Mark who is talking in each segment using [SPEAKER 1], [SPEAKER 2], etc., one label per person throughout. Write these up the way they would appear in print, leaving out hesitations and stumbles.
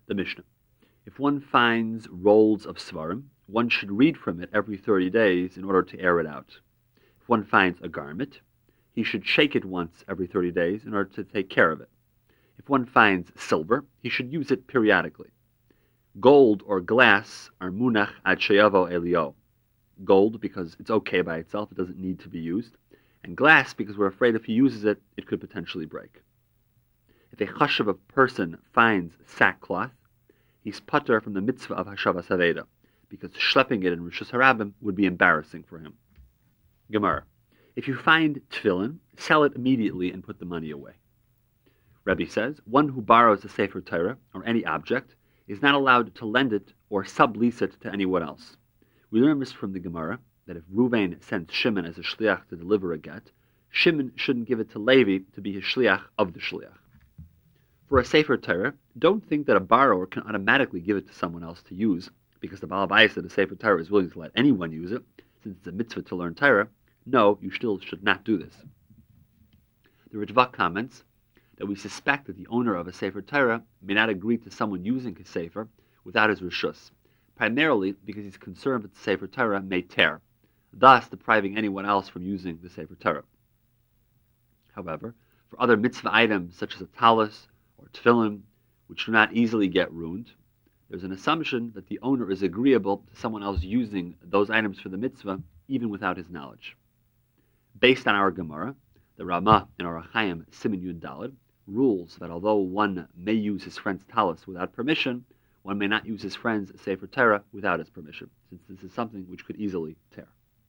[SPEAKER 1] The Mishnah. If one finds rolls of svarim, one should read from it every 30 days in order to air it out. If one finds a garment, he should shake it once every 30 days in order to take care of it. If one finds silver, he should use it periodically. Gold or glass are munach ad sheyavo elio. Gold because it's okay by itself, it doesn't need to be used. And glass because we're afraid if he uses it, it could potentially break. If a chashav person finds sackcloth, he's pater from the mitzvah of hashavas haveda, because schlepping it in Rishus Harabim would be embarrassing for him. Gemara. If you find tefillin, sell it immediately and put the money away. Rebbe says, one who borrows a Sefer Torah, or any object, is not allowed to lend it or sublease it to anyone else. We learn this from the Gemara, that if Ruvain sends Shimon as a shliach to deliver a get, Shimon shouldn't give it to Levi to be his shliach of the shliach. For a Sefer Torah, don't think that a borrower can automatically give it to someone else to use, because the Baal Bayis of the Sefer Torah is willing to let anyone use it, since it's a mitzvah to learn Torah. No, you still should not do this. The Ritva comments that we suspect that the owner of a Sefer Torah may not agree to someone using his Sefer without his Rishus, primarily because he's concerned that the Sefer Torah may tear, thus depriving anyone else from using the Sefer Torah. However, for other mitzvah items such as a talis or tefillin, which do not easily get ruined, there's an assumption that the owner is agreeable to someone else using those items for the mitzvah, even without his knowledge. Based on our Gemara, the Ramah in Orach Chaim Siman Yud Daled rules that although one may use his friend's talis without permission, one may not use his friend's Sefer Torah without his permission, since this is something which could easily tear.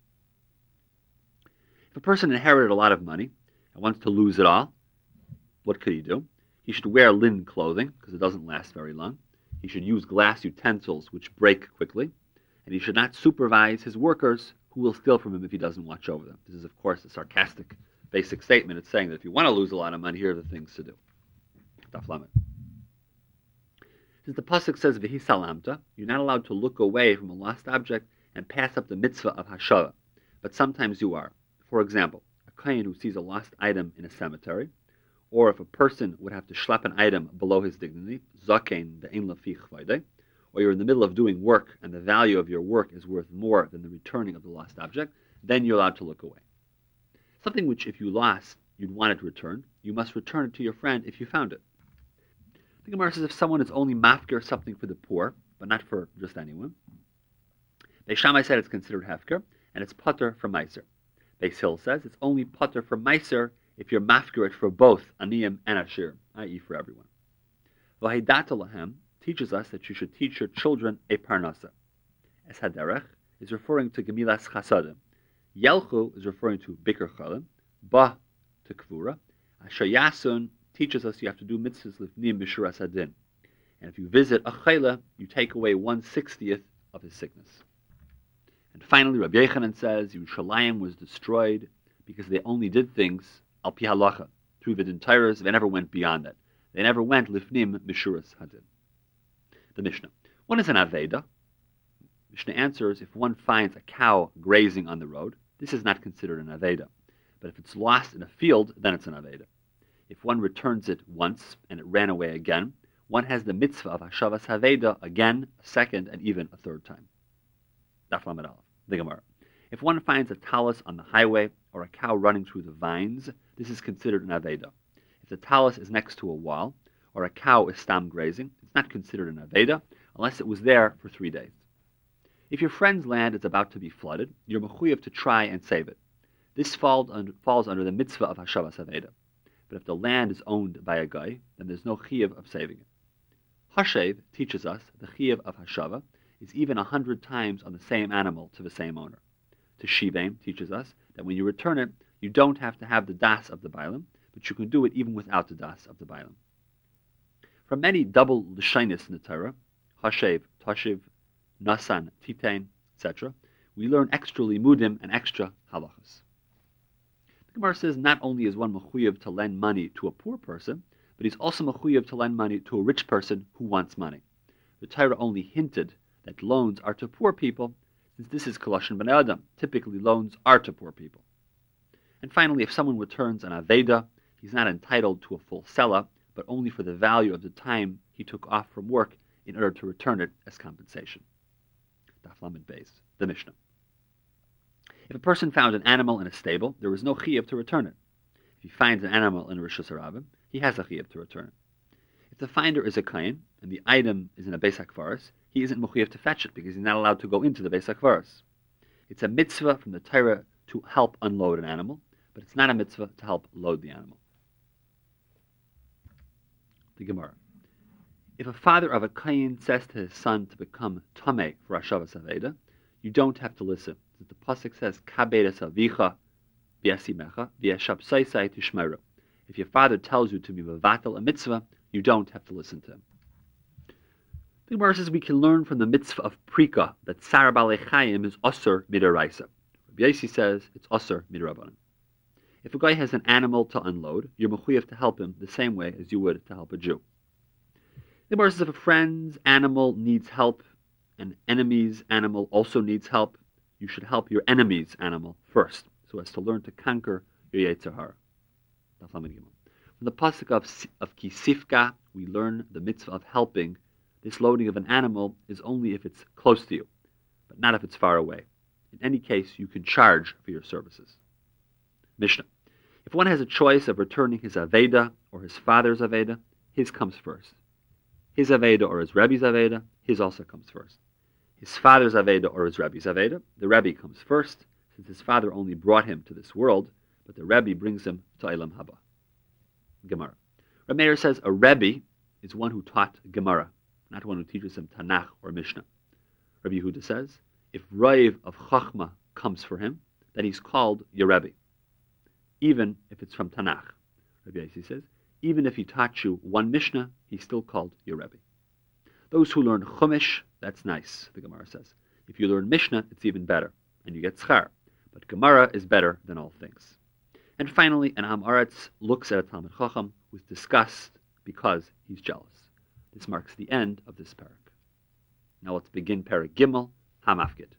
[SPEAKER 1] If a person inherited a lot of money and wants to lose it all, what could he do? He should wear linen clothing, because it doesn't last very long. He should use glass utensils, which break quickly. And he should not supervise his workers, who will steal from him if he doesn't watch over them. This is, of course, a sarcastic, basic statement. It's saying that if you want to lose a lot of money, here are the things to do. Daf Lamed. Since the pasuk says v'hisalamta, you're not allowed to look away from a lost object and pass up the mitzvah of hashava, but sometimes you are. For example, a kohen who sees a lost item in a cemetery, or if a person would have to schlep an item below his dignity, zaken de'en lafi chvayde, or you're in the middle of doing work and the value of your work is worth more than the returning of the lost object, then you're allowed to look away. Something which, if you lost, you'd want it returned, you must return it to your friend if you found it. The Gemara says if someone is only mafker something for the poor, but not for just anyone, Beis Shammai said it's considered hefker, and it's pater for meiser. Beis Hill says it's only pater for meiser if you're mafker it for both aniyim and ashir, i.e. for everyone. V'haidata lahem teaches us that you should teach your children a parnasa. Es haderech is referring to gemilas chasadim. Yelchu is referring to bikur chalim. Ba to kvura. Asher yasun teaches us you have to do mitzvahs lifnim b'shuras hadin. And if you visit a chayla, you take away 1/60th of his sickness. And finally, Rabbi Yochanan says Yerushalayim was destroyed because they only did things al pi halacha, through the Tairas. They never went beyond that. They never went lifnim b'shuras hadin. The Mishnah. What is an aveda? Mishnah answers, if one finds a cow grazing on the road, this is not considered an aveda. But if it's lost in a field, then it's an aveda. If one returns it once and it ran away again, one has the mitzvah of hashavas haveda again, a second, and even a third time. Daf Lamed Aleph, the Gemara. If one finds a talus on the highway or a cow running through the vines, this is considered an aveda. If the talus is next to a wall or a cow is stam grazing, it's not considered an aveda unless it was there for 3 days. If your friend's land is about to be flooded, you're mechuyev to try and save it. This falls under the mitzvah of hashavas haveda. But if the land is owned by a guy, then there's no chiyuv of saving it. Hashev teaches us the chiyuv of hashava is even 100 times on the same animal to the same owner. Teshivim teaches us that when you return it, you don't have to have the das of the bailam, but you can do it even without the das of the bailam. From many double l'shainis in the Torah, Hashev, Tashiv, Nasan, Titain, etc., we learn extra limudim and extra halachas. The Gemara says not only is one mechuyev to lend money to a poor person, but he's also mechuyev to lend money to a rich person who wants money. The Torah only hinted that loans are to poor people, since this is Koloshin Ben Adam. Typically, loans are to poor people. And finally, if someone returns an aveda, he's not entitled to a full sela, but only for the value of the time he took off from work in order to return it as compensation. Daf Lamed Beis, the Mishnah. If a person found an animal in a stable, there is no chiyuv to return it. If he finds an animal in a Rishus Harabim, he has a chiyuv to return it. If the finder is a kohen and the item is in a Beis HaKvaros, he isn't mechuyev to fetch it because he's not allowed to go into the Beis HaKvaros. It's a mitzvah from the Torah to help unload an animal, but it's not a mitzvah to help load the animal. The Gemara. If a father of a kohen says to his son to become tameh for Hashavas Aveda, you don't have to listen. The pasuk says, "Kabedes avicha v'yasimecha v'yashapsaisai tishmeru." If your father tells you to be mevatel a mitzvah, you don't have to listen to him. The Gemara says we can learn from the mitzvah of prika that Sar Balei Chayim is osur midaraisa. Rabbi Yossi says it's osur midarabanan. If a guy has an animal to unload, you're mechuyev to help him the same way as you would to help a Jew. The Gemara says if a friend's animal needs help, an enemy's animal also needs help, you should help your enemy's animal first, so as to learn to conquer your Yetzer Hara. From the pasuk of Kisifka, we learn the mitzvah of helping. This loading of an animal is only if it's close to you, but not if it's far away. In any case, you can charge for your services. Mishnah. If one has a choice of returning his Aveda or his father's Aveda, his comes first. His Aveda or his Rebbe's Aveda, his also comes first. His father's Aveda or his Rebbe's Aveda, the Rebbe comes first, since his father only brought him to this world, but the Rebbe brings him to Eilam Haba. Gemara. Rav Meir says a Rebbe is one who taught Gemara, not one who teaches him Tanakh or Mishnah. Rabbi Yehuda says, if Rav of Chachma comes for him, then he's called your Rebbe, even if it's from Tanakh. Rabbi Yossi says, even if he taught you one Mishnah, he's still called your Rebbe. Those who learn Chumash, that's nice, the Gemara says. If you learn Mishnah, it's even better, and you get schar. But Gemara is better than all things. And finally, an Am Aretz looks at a Talmid Chacham with disgust because he's jealous. This marks the end of this parak. Now let's begin parak Gimel, Hamafgid.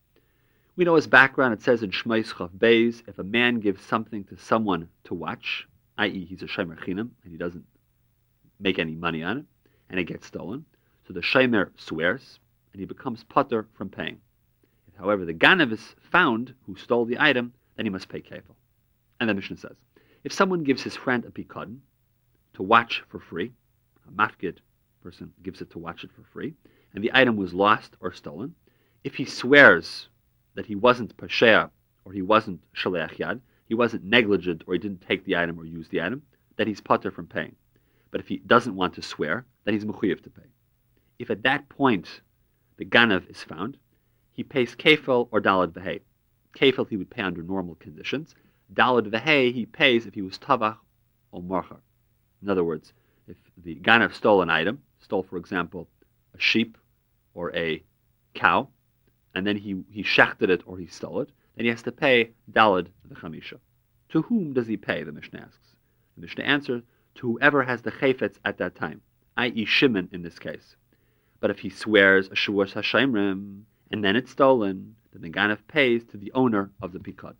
[SPEAKER 1] We know his background. It says in Shmos Chav Beis, if a man gives something to someone to watch, i.e. he's a Shomer Chinam, and he doesn't make any money on it, and it gets stolen, so the Shomer swears, and he becomes patur from paying. If, however, the Ganav is found who stole the item, then he must pay kefil. And the Mishnah says, if someone gives his friend a pikadon to watch for free, a mafgid person gives it to watch it for free, and the item was lost or stolen, if he swears that he wasn't pashea or he wasn't shaleach yad, he wasn't negligent or he didn't take the item or use the item, then he's patur from paying. But if he doesn't want to swear, then he's mechuyev to pay. If at that point the ganav is found, he pays kefil or dalad v'hei. Kefil he would pay under normal conditions. Dalad v'hei he pays if he was tavach or morchar. In other words, if the ganav stole an item, stole for example a sheep or a cow, and then he shechted it or he stole it, then he has to pay dalad v'chamisha. To whom does he pay? The Mishnah asks. The Mishnah answers, to whoever has the chayfetz at that time, i.e. Shimon in this case. But if he swears a shuas hashemrim and then it's stolen, then the ganav pays to the owner of the pikadon.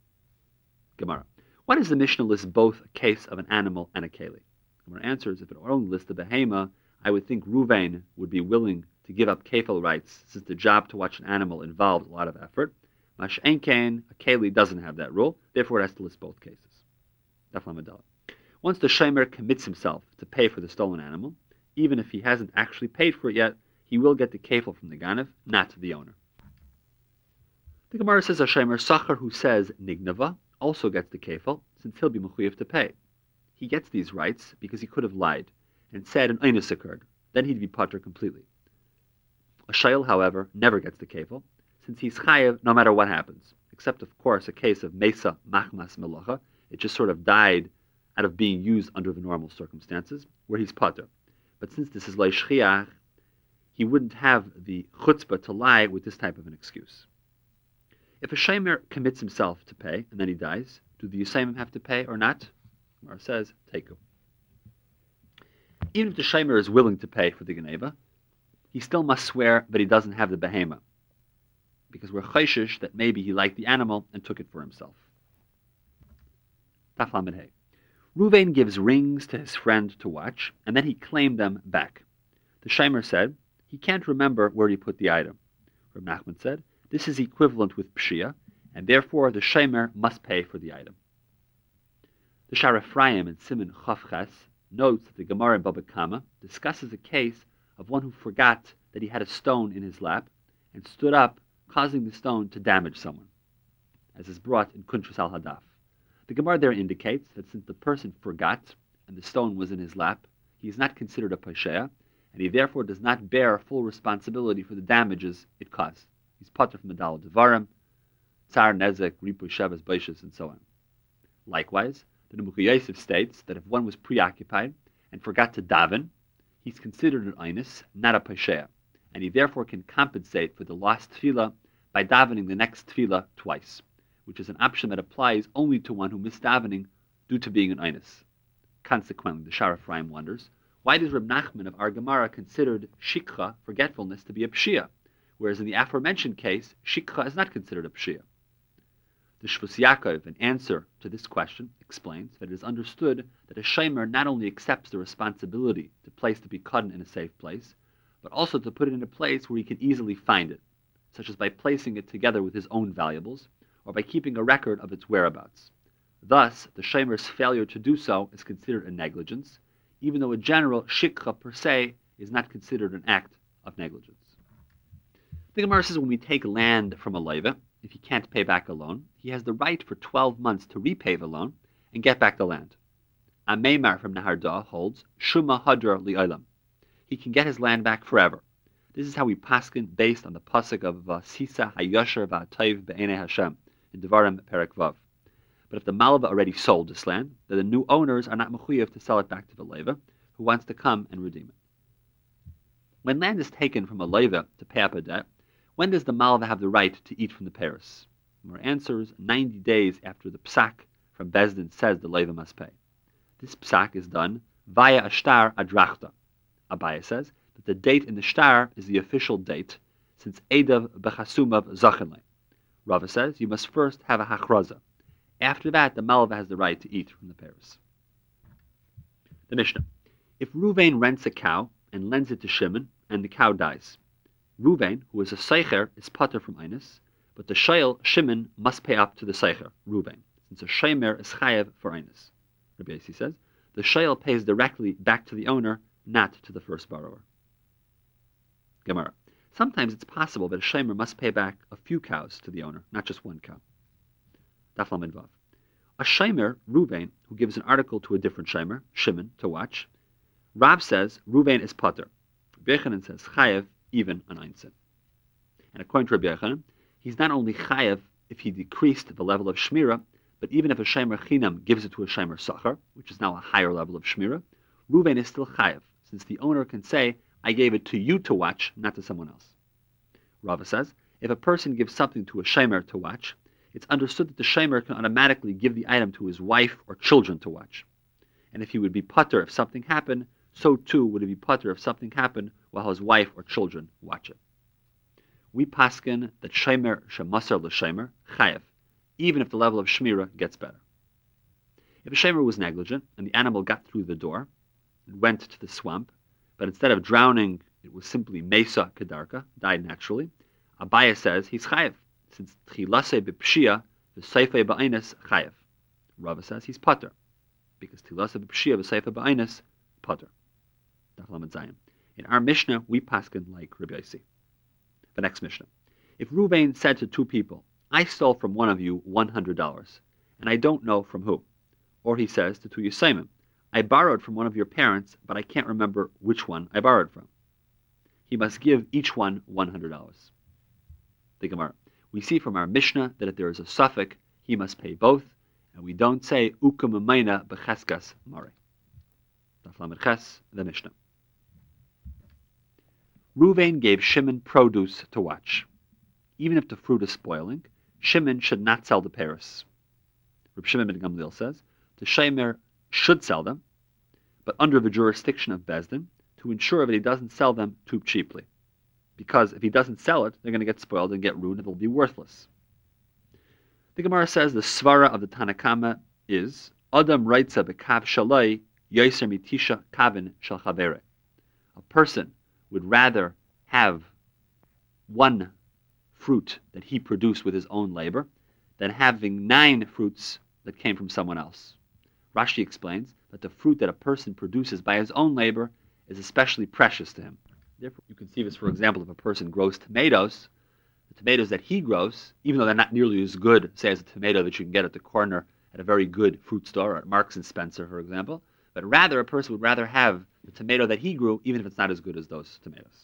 [SPEAKER 1] Gemara. Why does the Mishnah list both a case of an animal and a keli? Gemara answers, if it only lists the behema, I would think Ruvain would be willing to give up kefil rights, since the job to watch an animal involved a lot of effort. Mash Enkain, a keli doesn't have that rule, therefore it has to list both cases. Once the shomer commits himself to pay for the stolen animal, even if he hasn't actually paid for it yet, he will get the kefil from the ganav, not the owner. The Gemara says a shomer sachar who says nignava also gets the kefil, since he'll be mechuyev to pay. He gets these rights because he could have lied and said an einus occurred. Then he'd be patur completely. A shayl, however, never gets the kefil, since he's chayev no matter what happens, except of course a case of mesa machmas melacha. It just sort of died out of being used under the normal circumstances, where he's patur. But since this is leishchiach, he wouldn't have the chutzpah to lie with this type of an excuse. If a shomer commits himself to pay and then he dies, do the Yisayimim have to pay or not? Gemara says, teiku. Even if the shomer is willing to pay for the geneva, he still must swear that he doesn't have the behema, because we're chayshish that maybe he liked the animal and took it for himself. Taf Lamed Hey. Ruvain gives rings to his friend to watch, and then he claimed them back. The Shomer said, he can't remember where he put the item. Reb Nachman said, this is equivalent with Pshia, and therefore the Shomer must pay for the item. The Shar Ephraim in Siman Chaf Ches notes that the Gemara in Baba Kama discusses a case of one who forgot that he had a stone in his lap and stood up, causing the stone to damage someone, as is brought in Kuntras al-Hadaf. The Gemara there indicates that since the person forgot and the stone was in his lap, he is not considered a Pasheya, and he therefore does not bear full responsibility for the damages it caused. He's patur from Medal Devarim, Tsar Nezek, Ripu Shevas, Baishas, and so on. Likewise, the Nebuchadnezzar Yosef states that if one was preoccupied and forgot to daven, he's considered an Einus, not a Pasheya, and he therefore can compensate for the lost tefillah by davening the next tefillah twice, which is an option that applies only to one who missed davening due to being an Einus. Consequently, the Shar Ephraim wonders, why does Reb Nachman of our Gemara considered shikha, forgetfulness, to be a pshia, whereas in the aforementioned case, shikha is not considered a pshia? The Shvus Yaakov, in answer to this question, explains that it is understood that a shomer not only accepts the responsibility to place the pikadon in a safe place, but also to put it in a place where he can easily find it, such as by placing it together with his own valuables, or by keeping a record of its whereabouts. Thus, the shomer's failure to do so is considered a negligence, even though a general shikha per se is not considered an act of negligence. The Gemara says when we take land from a leiva, if he can't pay back a loan, he has the right for 12 months to repay the loan and get back the land. A Meimar from Nahardah holds Shuma Hadra Li'olam. He can get his land back forever. This is how we paskin based on the pasuk of Sisa Hayosher Va'atayv Be'enei Hashem in Devarim Perek Vav. But if the Malva already sold this land, then the new owners are not mechuyev to sell it back to the leiva, who wants to come and redeem it. When land is taken from a leiva to pay up a debt, when does the Malva have the right to eat from the Paris? Our answer is 90 days after the psak from Bezdin says the leiva must pay. This psak is done via a shtar adrachta. Abaya says that the date in the shtar is the official date, since Edav b'chasumav zachenle. Rava says you must first have a hachraza. After that, the Malva has the right to eat from the Paris. The Mishnah. If Ruvain rents a cow and lends it to Shimon, and the cow dies, Ruvain, who is a seicher, is patur from Einus, but the shayel, Shimon, must pay up to the seicher, Ruvain, since a shemer is chayev for Einus. Rabbi Yossi says, the shayel pays directly back to the owner, not to the first borrower. Gemara. Sometimes it's possible that a shemer must pay back a few cows to the owner, not just one cow. Daf Lamed Vav. A shemer, Ruvain, who gives an article to a different shemer, Shimon, to watch, Rav says Ruvain is patur. Rabbi Yochanan says chayev, even an einsin. And according to Rabbi Yochanan, he's not only chayev if he decreased the level of shmira, but even if a shemer chinam gives it to a shemer sachar, which is now a higher level of shmira, Ruvain is still chayev, since the owner can say, I gave it to you to watch, not to someone else. Rava says, if a person gives something to a shemer to watch, it's understood that the shemer can automatically give the item to his wife or children to watch. And if he would be patur if something happened, so too would he be patur if something happened while his wife or children watch it. We paskin that shemer shemasar l'shemer chayev, even if the level of shmira gets better. If a shemer was negligent and the animal got through the door and went to the swamp, but instead of drowning, it was simply mesa kedarka, died naturally, Abaya says he's chayev, since tchilase b'pshia v'seifei ba'inus chayev. Rava says he's patur, because tchilase b'pshia v'seifei ba'inus patur. In our Mishnah, we paskin like Rabbi Yossi. The next Mishnah. If Ruvain said to two people, I stole from one of you $100, and I don't know from who. Or he says to two Yisayimim, I borrowed from one of your parents, but I can't remember which one I borrowed from. He must give each one $100. The Gemara. We see from our Mishnah that if there is a suffix, he must pay both, and we don't say ukamayna b'cheskas mare. Daf Lamed Ches, the Mishnah. Ruvain gave Shimon produce to watch. Even if the fruit is spoiling, Shimon should not sell the Paris. Reb Shimon ben Gamliel says, the shemer should sell them, but under the jurisdiction of Bezdin, to ensure that he doesn't sell them too cheaply. Because if he doesn't sell it, they're going to get spoiled and get ruined and they'll be worthless. The Gemara says the svara of the Tanakama is, Adam raitza b'kav shalai yoser mitisha kavin shel chavere. A person would rather have one fruit that he produced with his own labor than having 9 fruits that came from someone else. Rashi explains that the fruit that a person produces by his own labor is especially precious to him. Therefore, you can see this, for example, if a person grows tomatoes, the tomatoes that he grows, even though they're not nearly as good, say, as a tomato that you can get at the corner at a very good fruit store, or at Marks and Spencer, for example, but rather a person would rather have the tomato that he grew, even if it's not as good as those tomatoes.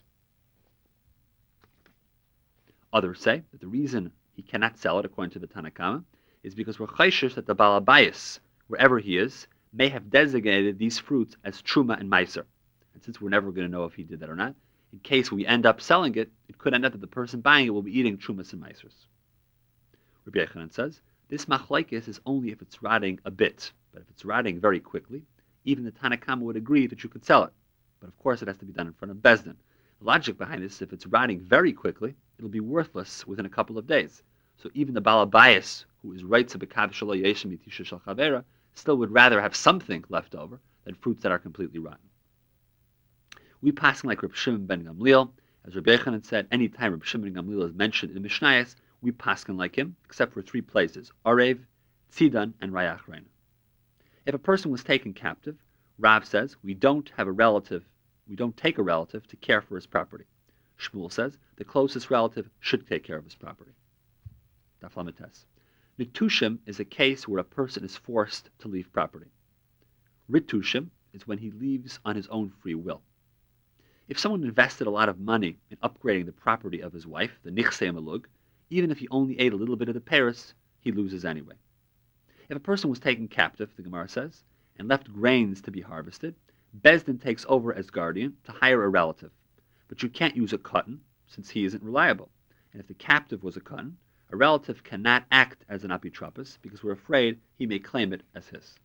[SPEAKER 1] Others say that the reason he cannot sell it, according to the Tanna Kama, is because we're chayshish that the Baal Habayis, wherever he is, may have designated these fruits as truma and meiser. And since we're never going to know if he did that or not, in case we end up selling it, it could end up that the person buying it will be eating trumas and meisers. Rabbi Yochanan says, this machlokes is only if it's rotting a bit, but if it's rotting very quickly, even the Tanna Kama would agree that you could sell it. But of course it has to be done in front of Beis Din. The logic behind this is if it's rotting very quickly, it'll be worthless within a couple of days. So even the Baal Habayis, who is right to bekav shelo yeshem mitisha shel chavera, still would rather have something left over than fruits that are completely rotten. We pass like Reb Shimon ben Gamliel. As Rabbi Yochanan said, any time Reb Shimon ben Gamliel is mentioned in the Mishnayos, we pass like him, except for 3 places: Arev, Tzidan, and Rayach Reina. If a person was taken captive, Rav says we don't take a relative to care for his property. Shmuel says the closest relative should take care of his property. Daf Lamed Tes. Nitushim is a case where a person is forced to leave property. Ritushim is when he leaves on his own free will. If someone invested a lot of money in upgrading the property of his wife, the nichsei malug, even if he only ate a little bit of the paris, he loses anyway. If a person was taken captive, the Gemara says, and left grains to be harvested, Beis Din takes over as guardian to hire a relative. But you can't use a katan, since he isn't reliable. And if the captive was a katan, a relative cannot act as an apitropos because we're afraid he may claim it as his.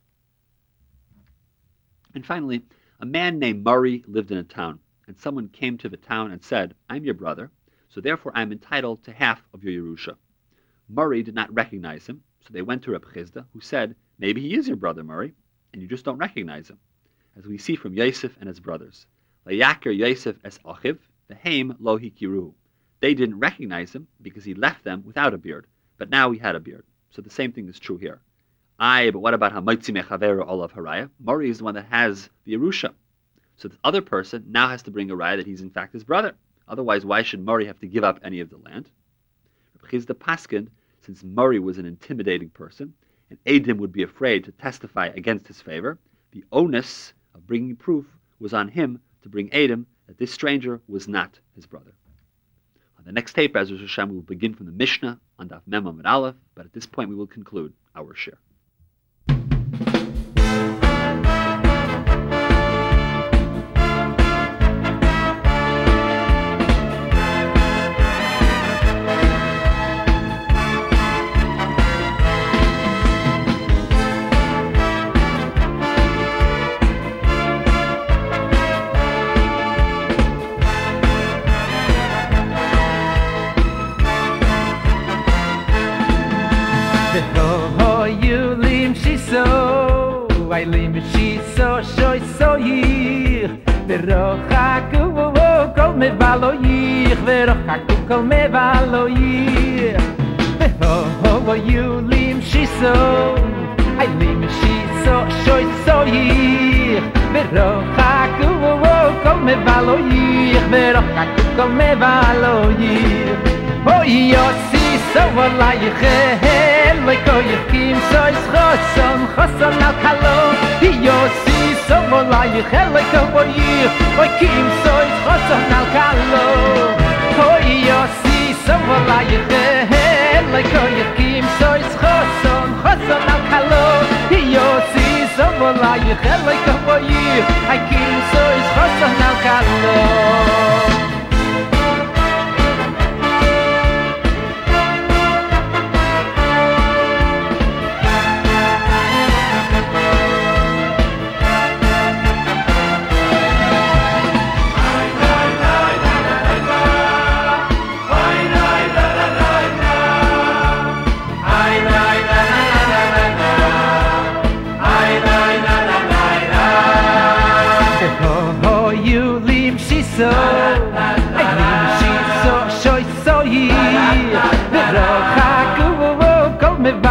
[SPEAKER 1] And finally, a man named Murray lived in a town, and someone came to the town and said, I'm your brother, so therefore I'm entitled to half of your Yerusha. Murray did not recognize him, so they went to Reb Chizda, who said, maybe he is your brother, Murray, and you just don't recognize him. As we see from Yosef and his brothers. Layakir Yosef es achiv, v'heim lo hikiruhu. They didn't recognize him because he left them without a beard, but now he had a beard. So the same thing is true here. But what about Hamaitzi Mechaveru Olav Haraya? Murray is the one that has the Yerusha. So the other person now has to bring a raya that he's in fact his brother. Otherwise, why should Murray have to give up any of the land? Reb Chizda paskined, since Murray was an intimidating person, and Eidim would be afraid to testify against his favor, the onus of bringing proof was on him to bring Eidim that this stranger was not his brother. On the next tape, as Rosh Hashanah, we will begin from the Mishnah on Daf Mem Amud Aleph, but at this point we will conclude our share.
[SPEAKER 2] Mevaloyich verochaku kol mevaloyich Veho yulim shiso Aylim shiso shoy soyich Verochaku kol mevaloyich Verochaku kol mevaloyich Oy yosi so walayich Lekoyich kim sois choson al kalon Yosi so walayich Lekoyich Oy kim sois choson al kalon Oy yosi so walayich Lekoyich kim sois choson al kalon Yosi so walayich Lekoyich Oy kim sois choson al kalon So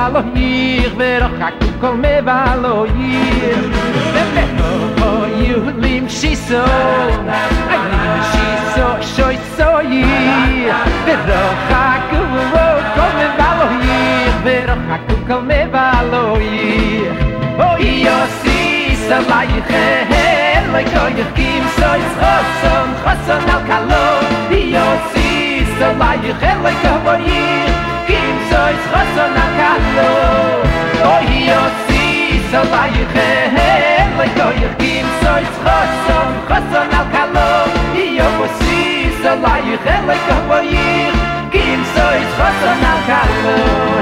[SPEAKER 2] valo yir verachak kol me valo yir oh you lim shiso I lim shiso shoy so yir verachak kol me valo yir verachak kol me valo yir oh yosi salai khel like you kim so khason al kalo yosi salai khel like you kim so khason al kalo oh yosi salai khel like you kim so khason al kalo yosi salai khel like you kim so khason al kalo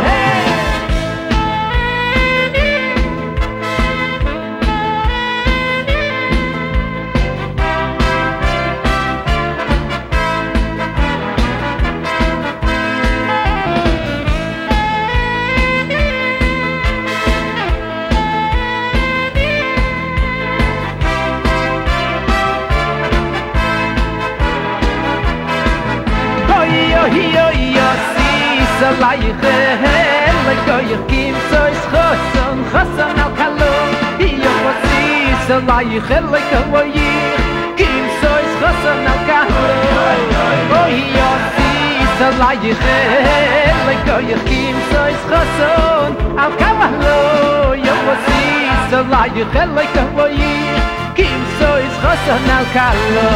[SPEAKER 2] Salai khel like you kim so khason al kalo yo wasi salai khel like you kim so khason al kalo oh yo si salai khel like you kim so khason al kalo yo wasi salai khel like you kim so khason al kalo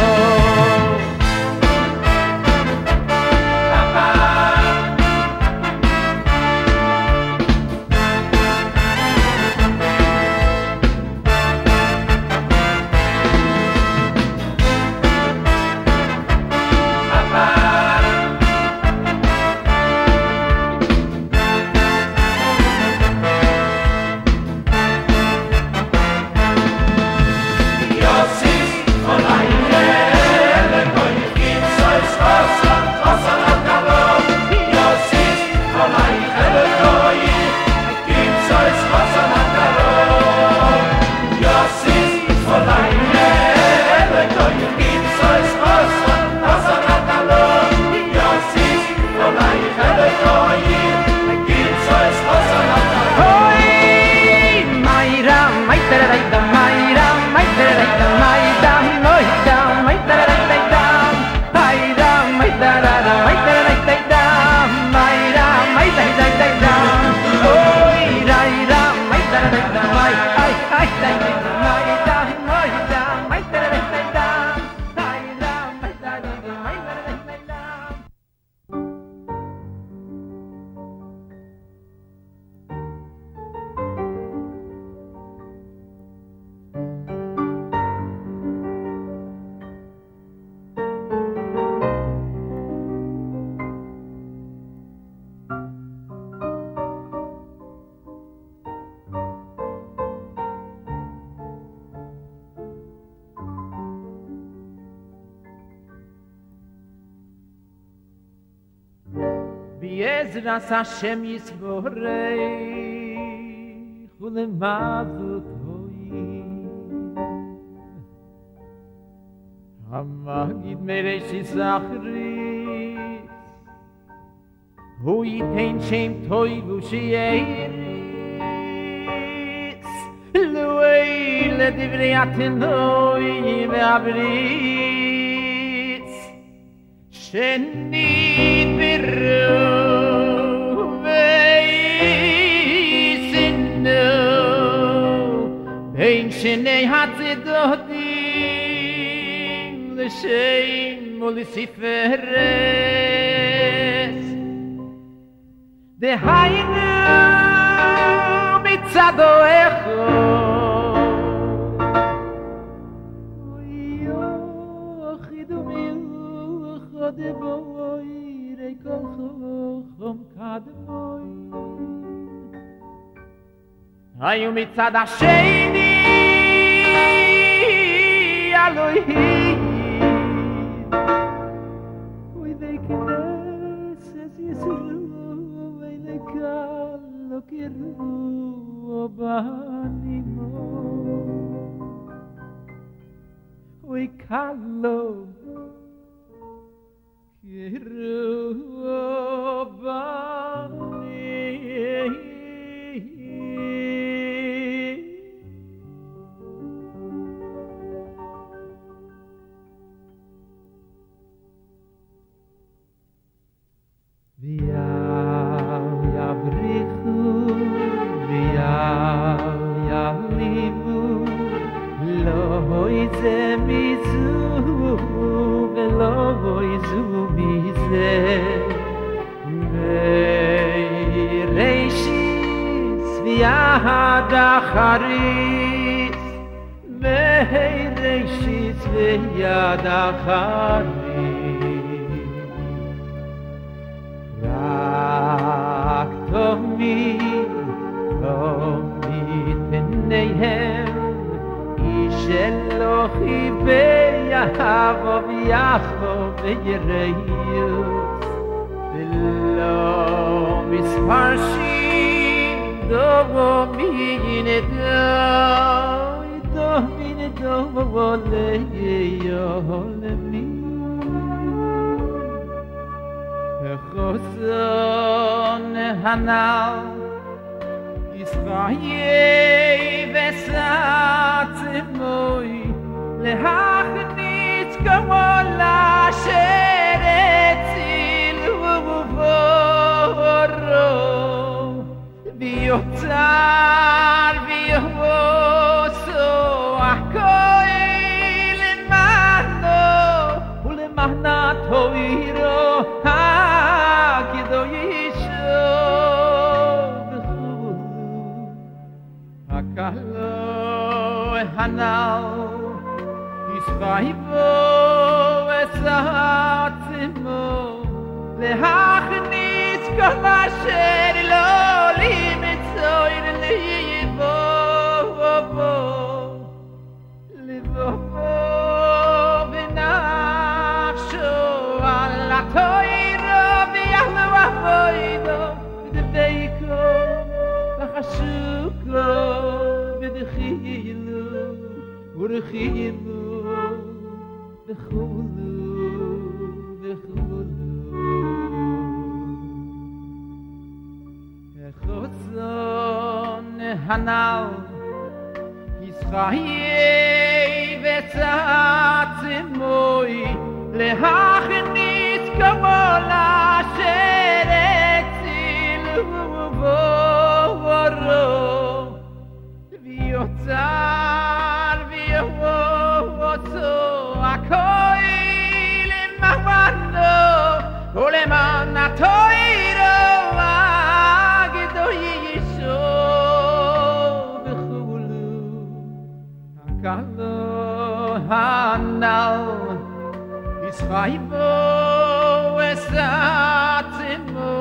[SPEAKER 2] Ezras Hashem Yisborei Ulemazut Hoi Hamagid Mereshis Achris Hu Yitein Shem Toivu Sheyeris Luei Ledivrei Atenoi Ve'abris Shenit Biru Ein shnei hatzidotim l'sheim u'l'siferes Dehainu mitzado echod Yochidu miuchod boi reikol chochom kadmoi Hayu mitzad hasheni Elohim with the knesses Yisroel ve'lekal lo kiru banimo ve'kal lo kiru banimo ויד אחריס והראשית ויד אחריס רק תמיד פניהם איש אלוהי ויעקב יחלו ויראיוס ולא מספרשים דובו מינדו ליולמי וחוסון הנ"ל ישראל וסעצמוי להכניס כמו לאשר הצילו ובורו ויוצר ויחוסו הכל למענו ולמענת הוירו הקדוש Kalo hanal Yisrahivo esatzimo Lehachnis kol asher lo limitzoir livo Livo v'nafsho Al ha'toiro v'yahlo avoido V'deveiko v'chashuko V'dechilu V'rechilu V'chulu Echotzon hanal Yisrael v'tzatzimoi Lehachnis kamo l'asher etzilu v'oro ויוצר ויחוסו הכל למענו ולמען התוירו הקדוש וכולו הקלו הנ"ל ישחייבו וסעצמו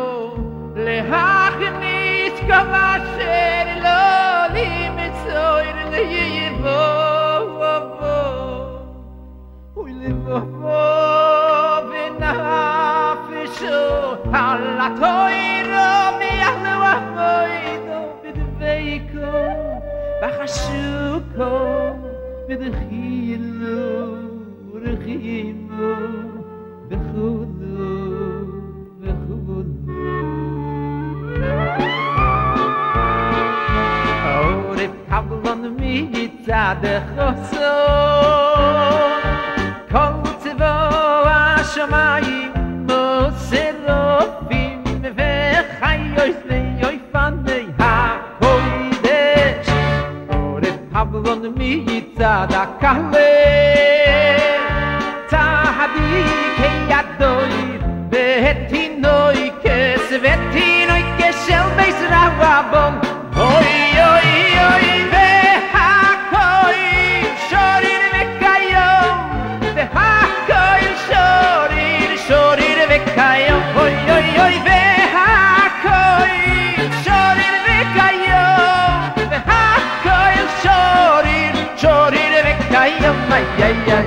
[SPEAKER 2] להכניס כל אשר לא limitzoir livo Livo v'nafisho Al ha'toiro v'yahlo avoido V'deveiko v'chashuko V'dechilu v'rechimu V'chulu Kavlon mitzad choson Kol tzevo hashamayim Moserofim V'chayois le'yoifanei hakodesh Oref Kavlon mitzad hakaleh Tzadik yadoi V'hetinoi kesvetinoi keshel beis rabon Oy oy oy vehakoy shorir vekayom vehakoy shorir vekayom oy oy oy vehakoy shorir vekayom vehakoy shorir vekayom ay ay ay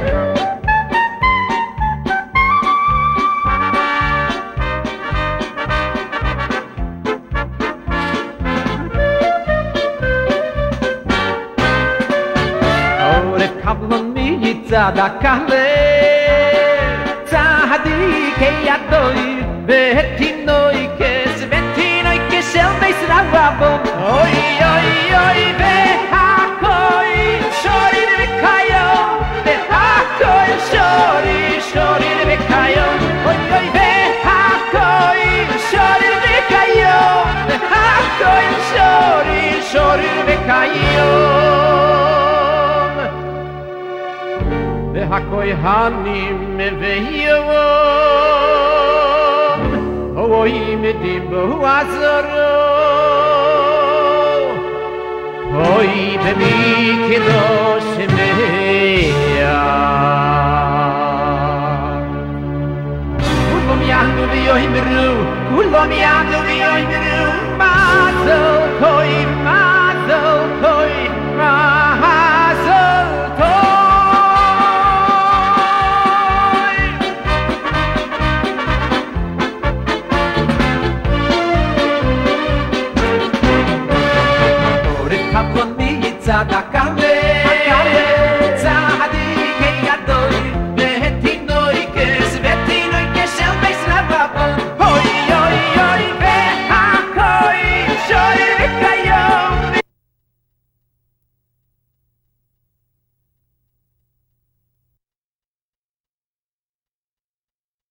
[SPEAKER 2] Tzadakale Tzadik yadoi Ve'hetinoi kesvetinoi keshel beis rabon Oy oy oy ve'hakoy shorir v'kayom Ve'hakoy shorir v'kayom Oy oy ve'hakoy shorir v'kayom Ve'hakoy shorir v'kayom Hakoyhanim ve'yom Oim edim bo azoro mi kedosh meya kulom yahdu vi yohimru kulom yahdu vi yohimru